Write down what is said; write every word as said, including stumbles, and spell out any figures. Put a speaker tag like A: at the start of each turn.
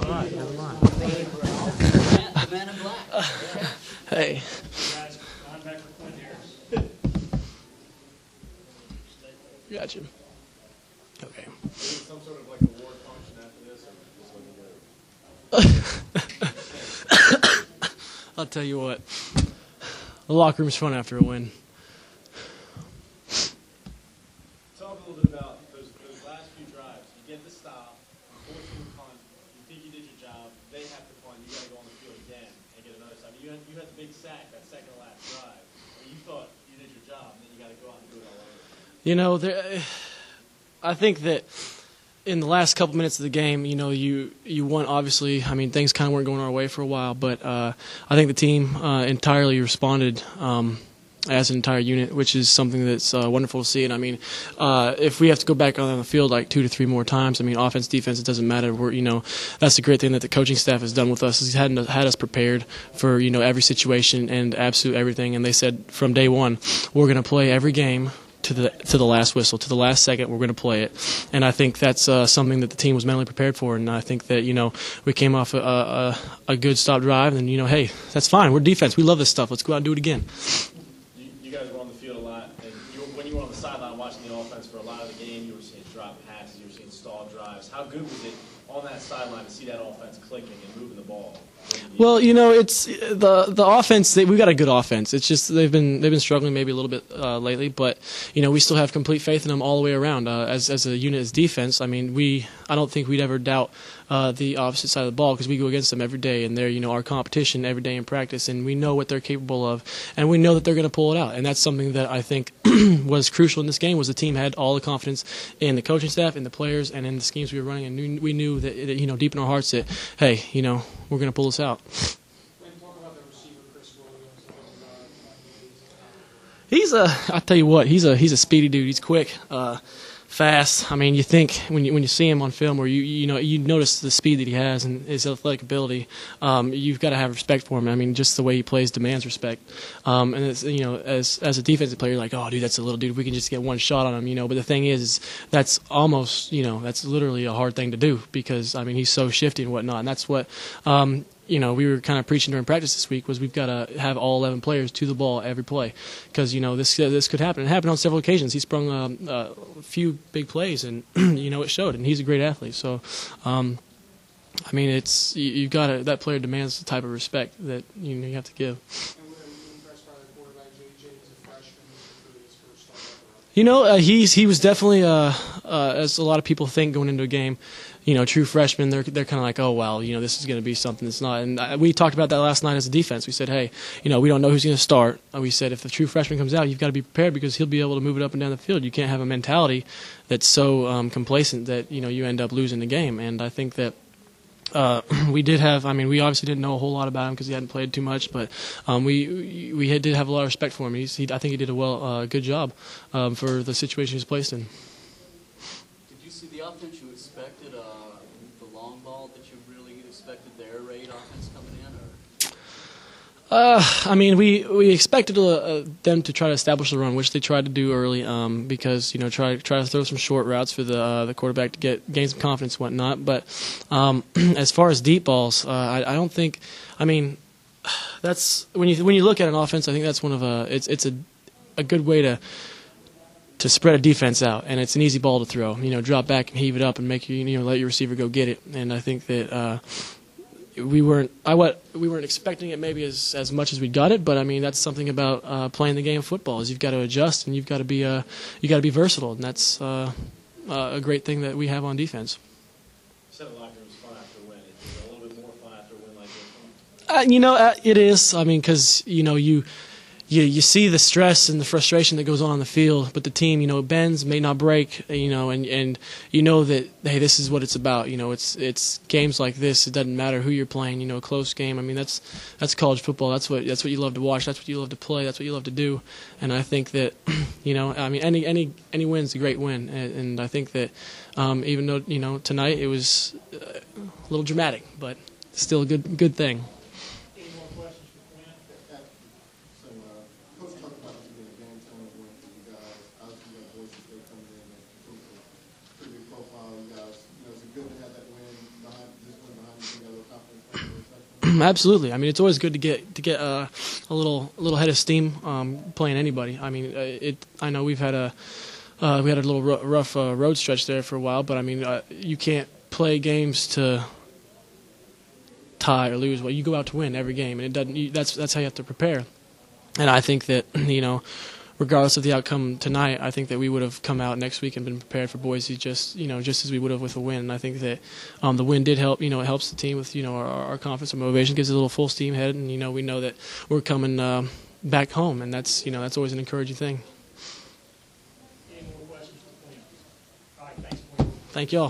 A: All right, never mind.
B: The man in black.
A: Hey.
C: Guys, I'm back for Quinn Harris.
A: Gotcha. Okay.
D: Some sort of like award function after this, or just let me go?
A: I'll tell you what. The locker room's fun after a win.
D: Talk a little bit about those, those last few drives. You get the stop, unfortunately punt, you think you did your job, they have to punt, you got to go on the field again and get another stop. You had, you had the big sack that second to last drive. And you thought you did your job, and then you got to go out and do it all over.
A: You know, there, I think that in the last couple minutes of the game, you know, you you won. Obviously, I mean, things kind of weren't going our way for a while, but uh, I think the team uh, entirely responded um, as an entire unit, which is something that's uh, wonderful to see. And I mean, uh, if we have to go back on the field like two to three more times, I mean, offense, defense, it doesn't matter. We're, you know, that's the great thing that the coaching staff has done with us. He's had had us prepared for, you know, every situation and absolute everything. And they said from day one, we're going to play every game to the to the last whistle, to the last second, we're going to play it. And I think that's uh, something that the team was mentally prepared for. And I think that, you know, we came off a, a, a good stop drive, and, you know, hey, that's fine. We're defense. We love this stuff. Let's go out and do it again.
D: You, you guys were on the field a lot, and you were, when you were on the sideline watching the offense for a lot of the game, you were seeing drop passes, you were seeing stall drives. How good was it on that sideline to see that offense clicking and moving the ball?
A: Well, you know, it's the the offense. They, we've got a good offense. It's just they've been they've been struggling maybe a little bit uh, lately, but you know we still have complete faith in them all the way around. Uh, as as a unit, as defense, I mean, we I don't think we'd ever doubt uh, the opposite side of the ball because we go against them every day, and they're you know our competition every day in practice, and we know what they're capable of, and we know that they're going to pull it out, and that's something that I think was crucial in this game. Was the team had all the confidence in the coaching staff, in the players, and in the schemes we were running, and we, we knew that it, you know deep in our hearts that hey, you know we're going to pull this out. He's a, I tell you what, he's a he's a speedy dude. He's quick, uh, fast. I mean, you think when you when you see him on film, or you you know you notice the speed that he has and his athletic ability. Um, you've got to have respect for him. I mean, just the way he plays demands respect. Um, and it's, you know, as as a defensive player, you're like, oh, dude, that's a little dude. We can just get one shot on him, you know. But the thing is, is that's almost, you know, that's literally a hard thing to do because I mean, he's so shifty and whatnot, and that's what. Um, you know, we were kind of preaching during practice this week was we've got to have all eleven players to the ball every play because, you know, this uh, this could happen. It happened on several occasions. He sprung um, uh, a few big plays, and, you know, it showed, and he's a great athlete. So, um, I mean, it's you, you've got to, that player demands the type of respect that, you know, you have to give. You know, uh, he's he was definitely, uh, uh, as a lot of people think going into a game, you know, true freshmen, they're they're kind of like, oh, well, you know, this is going to be something that's not. And uh, we talked about that last night as a defense. We said, hey, you know, we don't know who's going to start. Uh, we said if the true freshman comes out, you've got to be prepared because he'll be able to move it up and down the field. You can't have a mentality that's so um, complacent that, you know, you end up losing the game. And I think that Uh, we did have. I mean, we obviously didn't know a whole lot about him because he hadn't played too much, but um, we we had, did have a lot of respect for him. He's, he, I think he did a well, uh, good job um, for the situation he was placed in.
B: Did you see the offense you expected? Uh, the long ball that you really expected the air raid offense coming in, or?
A: Uh, I mean, we we expected uh, them to try to establish the run, which they tried to do early, um, because you know try try to throw some short routes for the uh, the quarterback to get gain some confidence, and whatnot. But um, as far as deep balls, uh, I, I don't think. I mean, that's when you when you look at an offense, I think that's one of a it's it's a a good way to to spread a defense out, and it's an easy ball to throw. You know, drop back and heave it up and make you you know let your receiver go get it. And I think that. Uh, We weren't. I what we weren't expecting it maybe as as much as we got it, but I mean that's something about uh, playing the game of football is you've got to adjust and you've got to be uh you got to be versatile, and that's uh, uh, a great thing that we have on defense.
D: You said the locker room's fun after a win. It's a little bit more fun after a win like this.
A: Uh, you know, uh, it is. I mean, because you know you. You you see the stress and the frustration that goes on on the field, but the team, you know, bends, may not break, you know, and, and you know that hey, this is what it's about. You know, it's it's games like this. It doesn't matter who you're playing. You know, a close game. I mean, that's that's college football. That's what that's what you love to watch. That's what you love to play. That's what you love to do. And I think that, you know, I mean, any any any win's a great win. And, and I think that um, even though you know tonight it was a little dramatic, but still a good good thing.
E: Profile, you guys, you know, is it good to have that win behind this win behind you?
A: Absolutely. I mean, it's always good to get to get uh, a little a little head of steam um, playing anybody. I mean, uh, it. I know we've had a uh, we had a little r- rough uh, road stretch there for a while, but I mean, uh, you can't play games to tie or lose. Well, you go out to win every game, and it doesn't. You, that's that's how you have to prepare. And I think that you know, regardless of the outcome tonight, I think that we would have come out next week and been prepared for Boise just you know just as we would have with a win. And I think that um, the win did help. You know, it helps the team with you know our, our confidence and motivation, gives it a little full steam ahead, and you know we know that we're coming um, back home, and that's you know that's always an encouraging thing.
C: Any more questions for Quinn? All right, thanks, Quinn.
A: Thank y'all.